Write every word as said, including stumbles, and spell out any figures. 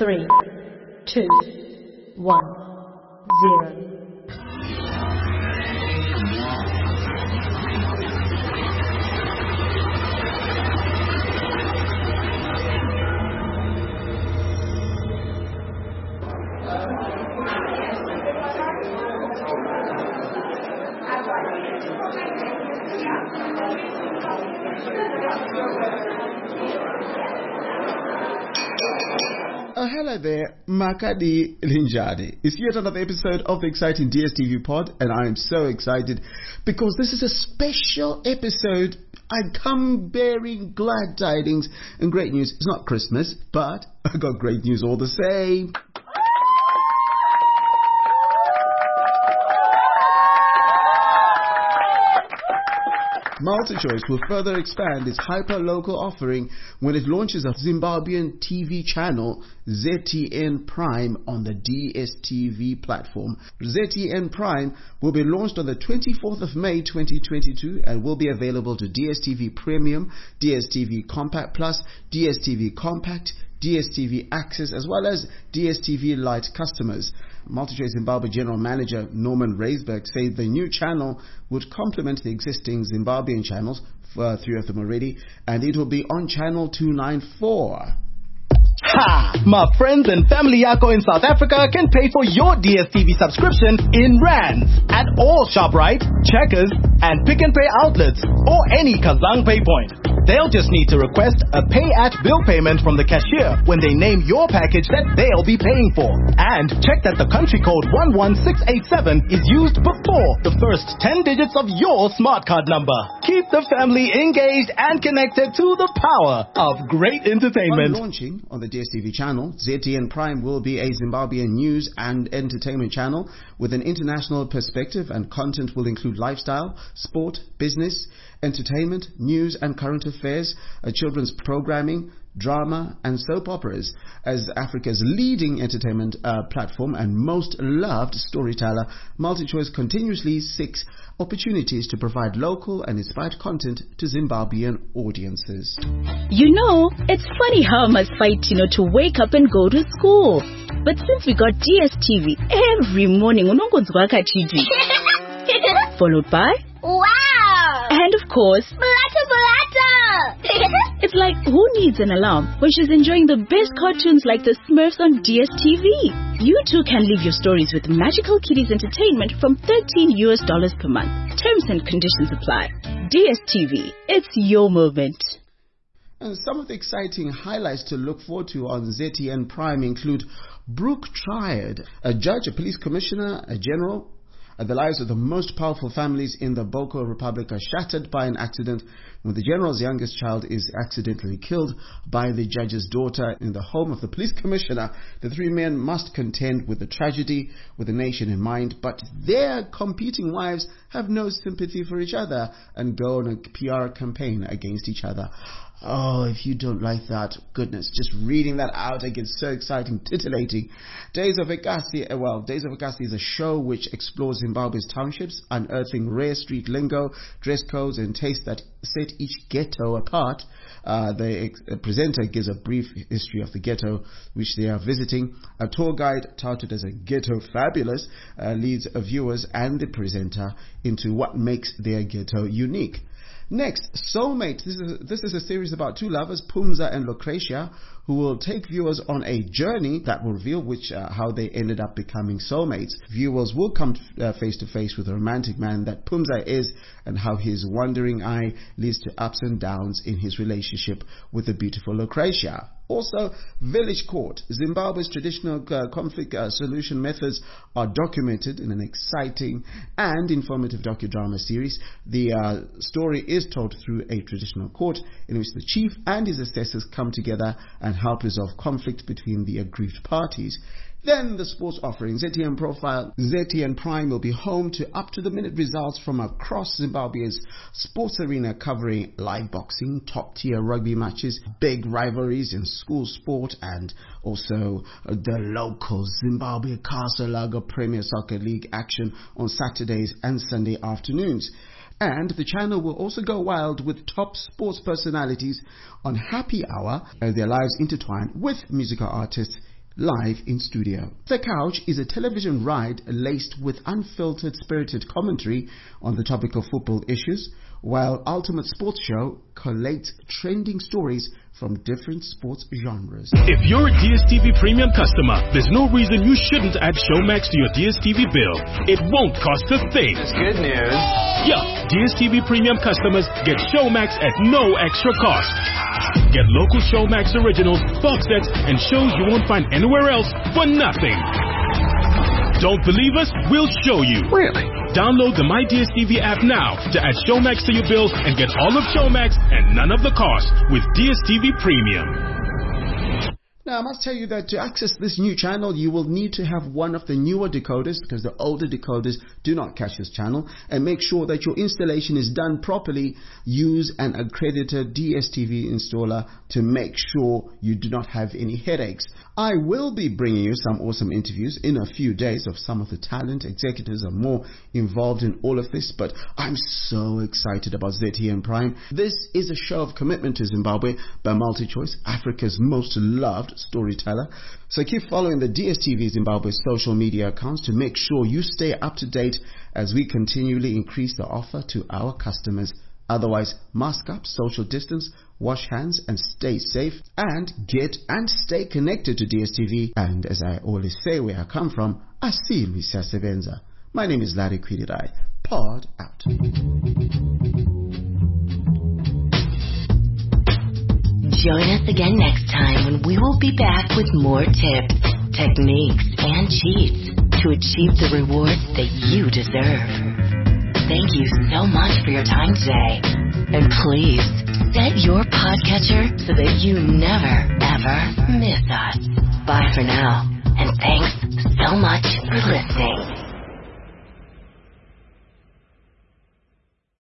three, two, one, zero. Oh, hello there, Makadi Linjade. It's yet another episode of the exciting D S T V pod, and I am so excited because this is a special episode. I come bearing glad tidings and great news. It's not Christmas, but I got great news all the same. MultiChoice will further expand its hyper-local offering when it launches a Zimbabwean T V channel, Z T N Prime, on the D S T V platform. Z T N Prime will be launched on the twenty-fourth of May twenty twenty-two and will be available to D S T V Premium, D S T V Compact Plus, D S T V Compact, D S T V Access, as well as D S T V Lite customers. MultiChoice Zimbabwe General Manager Norman Raisberg said the new channel would complement the existing Zimbabwean channels, for three of them already, and it will be on channel two ninety-four. Ha! My friends and family yako in South Africa can pay for your D S T V subscription in rands at all ShopRite, Checkers, and Pick and Pay outlets, or any Kazang Pay point. They'll just need to request a pay at bill payment from the cashier when they name your package that they'll be paying for. And check that the country code one one six eight seven is used before the first ten digits of your smart card number. Keep the family engaged and connected to the power of great entertainment. On launching on the D S T V channel, Z T N Prime will be a Zimbabwean news and entertainment channel with an international perspective, and content will include lifestyle, sport, business, entertainment, news and current affairs, a children's programming, drama and soap operas. As Africa's leading entertainment uh, platform and most loved storyteller, MultiChoice continuously seeks opportunities to provide local and inspired content to Zimbabwean audiences. You know, it's funny how I must fight, you know, to wake up and go to school. But since we got D S T V every morning, followed by wow! And of course, Balata Balata! It's like, who needs an alarm when she's enjoying the best cartoons like the Smurfs on D S T V? You too can live your stories with Magical Kiddies Entertainment from thirteen U S dollars per month. Terms and conditions apply. D S T V, it's your moment. And some of the exciting highlights to look forward to on Z T N Prime include Brooke Triad, a judge, a police commissioner, a general. The lives of the most powerful families in the Boko Republic are shattered by an accident when the general's youngest child is accidentally killed by the judge's daughter in the home of the police commissioner. The three men must contend with the tragedy with the nation in mind, but their competing wives have no sympathy for each other and go on a P R campaign against each other. Oh, if you don't like that, goodness, just reading that out, it gets so exciting, titillating. Days of Ekasi, well, Days of Ekasi is a show which explores Zimbabwe's townships, unearthing rare street lingo, dress codes, and tastes that set each ghetto apart. Uh, the ex- presenter gives a brief history of the ghetto which they are visiting. A tour guide, touted as a ghetto fabulous, uh, leads viewers and the presenter into what makes their ghetto unique. Next, Soulmate. This is, this is a series about two lovers, Pumza and Lucretia, who will take viewers on a journey that will reveal which uh, how they ended up becoming soulmates. Viewers will come uh, face to face with the romantic man that Pumza is and how his wandering eye leads to ups and downs in his relationship with the beautiful Lucretia. Also, Village Court. Zimbabwe's traditional uh, conflict uh, solution methods are documented in an exciting and informative docudrama series. The uh, story is told through a traditional court in which the chief and his assessors come together and help resolve conflict between the aggrieved parties. Then the sports offering, Z T N Profile, Z T N Prime will be home to up-to-the-minute results from across Zimbabwe's sports arena, covering live boxing, top-tier rugby matches, big rivalries in school sport, and also the local Zimbabwe Casalaga Premier Soccer League action on Saturdays and Sunday afternoons. And the channel will also go wild with top sports personalities on Happy Hour, as their lives intertwine with musical artists live in studio. The Couch is a television ride laced with unfiltered, spirited commentary on the topic of football issues, while Ultimate Sports Show collates trending stories from different sports genres. If you're a D S T V Premium customer, there's no reason you shouldn't add Showmax to your D S T V bill. It won't cost a thing. That's good news. Yeah, D S T V Premium customers get Showmax at no extra cost. Get local Showmax originals, box sets, and shows you won't find anywhere else for nothing. Don't believe us? We'll show you. Really? Download the My D S T V app now to add Showmax to your bills and get all of Showmax and none of the cost with D S T V Premium. Now, I must tell you that to access this new channel, you will need to have one of the newer decoders, because the older decoders do not catch this channel. And make sure that your installation is done properly. Use an accredited D S T V installer to make sure you do not have any headaches. I will be bringing you some awesome interviews in a few days of some of the talent, executives are more involved in all of this, but I'm so excited about Z T N Prime. This is a show of commitment to Zimbabwe by MultiChoice, Africa's most loved storyteller. So keep following the D S T V Zimbabwe social media accounts to make sure you stay up to date as we continually increase the offer to our customers. Otherwise, mask up, social distance, wash hands, and stay safe, and get and stay connected to D S T V. And as I always say, where I come from, Asili Siyasebenza. My name is Larry Kwididai. Pod out. Join us again next time when we will be back with more tips, techniques, and cheats to achieve the rewards that you deserve. Thank you so much for your time today. And please, set your podcatcher so that you never, ever miss us. Bye for now, and thanks so much for listening.